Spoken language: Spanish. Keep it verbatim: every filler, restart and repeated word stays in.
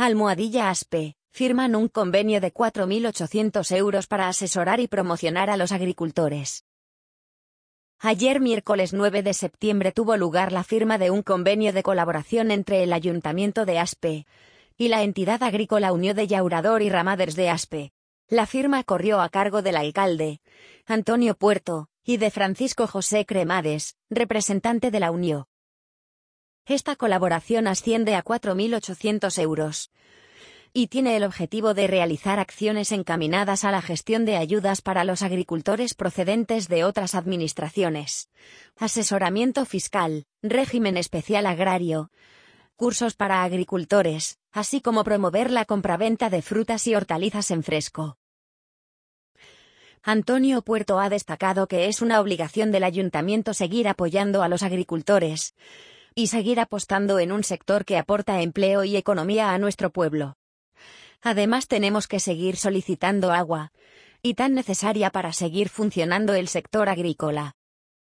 Almohadilla Aspe, firman un convenio de cuatro mil ochocientos euros para asesorar y promocionar a los agricultores. Ayer miércoles nueve de septiembre tuvo lugar la firma de un convenio de colaboración entre el Ayuntamiento de Aspe y la entidad agrícola Unió de Llaurador y Ramaders de Aspe. La firma corrió a cargo del alcalde, Antonio Puerto, y de Francisco José Cremades, representante de la Unió. Esta colaboración asciende a cuatro mil ochocientos euros y tiene el objetivo de realizar acciones encaminadas a la gestión de ayudas para los agricultores procedentes de otras administraciones, asesoramiento fiscal, régimen especial agrario, cursos para agricultores, así como promover la compraventa de frutas y hortalizas en fresco. Antonio Puerto ha destacado que es una obligación del ayuntamiento seguir apoyando a los agricultores y seguir apostando en un sector que aporta empleo y economía a nuestro pueblo. Además tenemos que seguir solicitando agua, y tan necesaria para seguir funcionando el sector agrícola.